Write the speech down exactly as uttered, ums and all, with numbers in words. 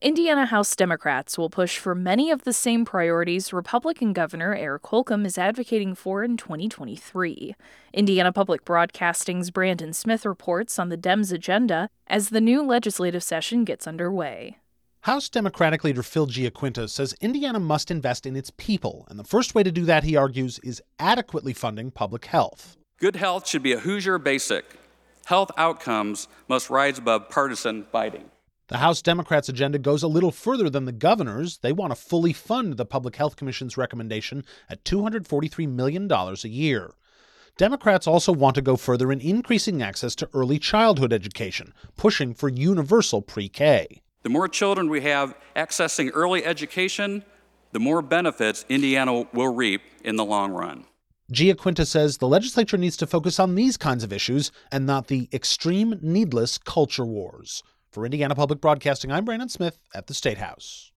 Indiana House Democrats will push for many of the same priorities Republican Governor Eric Holcomb is advocating for in twenty twenty-three. Indiana Public Broadcasting's Brandon Smith reports on the Dems' agenda as the new legislative session gets underway. House Democratic leader Phil Giaquinta says Indiana must invest in its people, and the first way to do that, he argues, is adequately funding public health. Good health should be a Hoosier basic. Health outcomes must rise above partisan fighting. The House Democrats' agenda goes a little further than the governor's. They want to fully fund the Public Health Commission's recommendation at two hundred forty-three million dollars a year. Democrats also want to go further in increasing access to early childhood education, pushing for universal pre-K. The more children we have accessing early education, the more benefits Indiana will reap in the long run. Giaquinta says the legislature needs to focus on these kinds of issues and not the extreme, needless culture wars. For Indiana Public Broadcasting, I'm Brandon Smith at the State House.